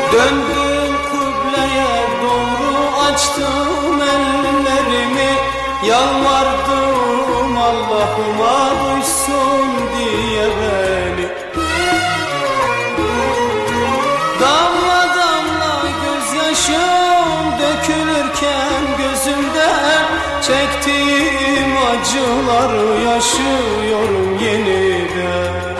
Döndüm kıbleye doğru, açtım ellerimi, yalvardım Allah'ıma duysun diye beni. Damla damla gözyaşım dökülürken gözümden, çektiğim acıları yaşıyorum yeniden.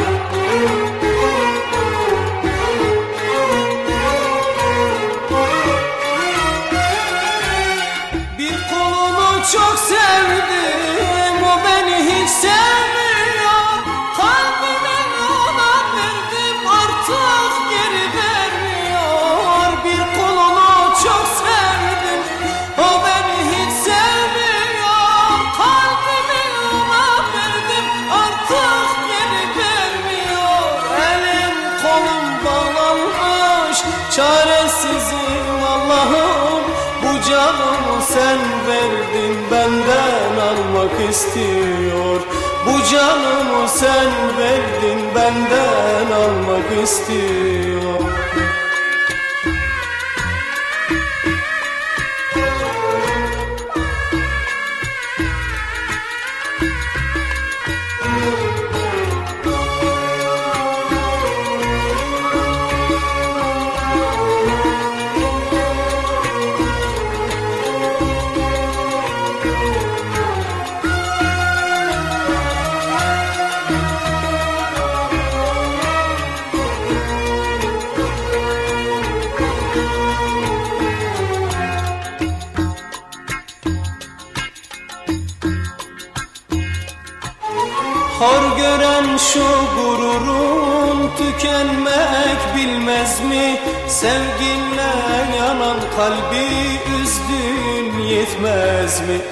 Çok sevdim, o beni hiç sevmiyor. Kalbimi ona verdim, artık geri vermiyor. Bir kolunu çok sevdim, o beni hiç sevmiyor. Kalbimi ona verdim, artık geri vermiyor. Elim kolum bağlanmış, çaresizim Allah'ım. Bu canımı sen verdin, benden almak istiyor. Bu canımı sen verdin, benden almak istiyor. Hor gören şu gururun tükenmek bilmez mi? Sevginle yanan kalbi üzdün yetmez mi?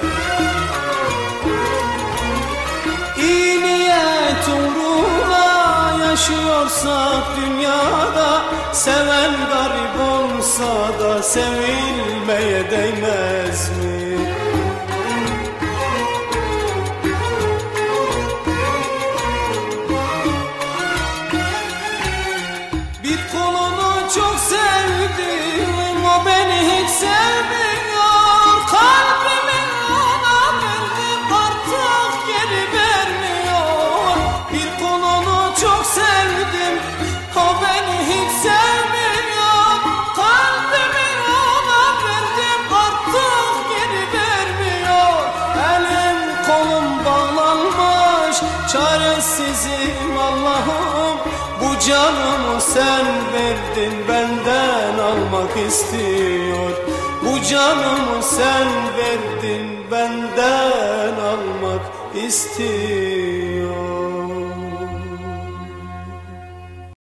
İyi niyet uğruna yaşıyorsak dünyada, seven garip olsa da sevilmeye değmez mi? Çok sevdim, o beni hiç sevmiyor. Kalbimi ona verdim, artık geri vermiyor. Bir kolunu çok sevdim, o beni hiç sevmiyor. Kalbimi ona verdim, artık geri vermiyor. Elim kolum bağlanmış, çaresizim Allah'ım. Bu canımı sen verdin, benden almak istiyor. Bu canımı sen verdin, benden almak istiyor.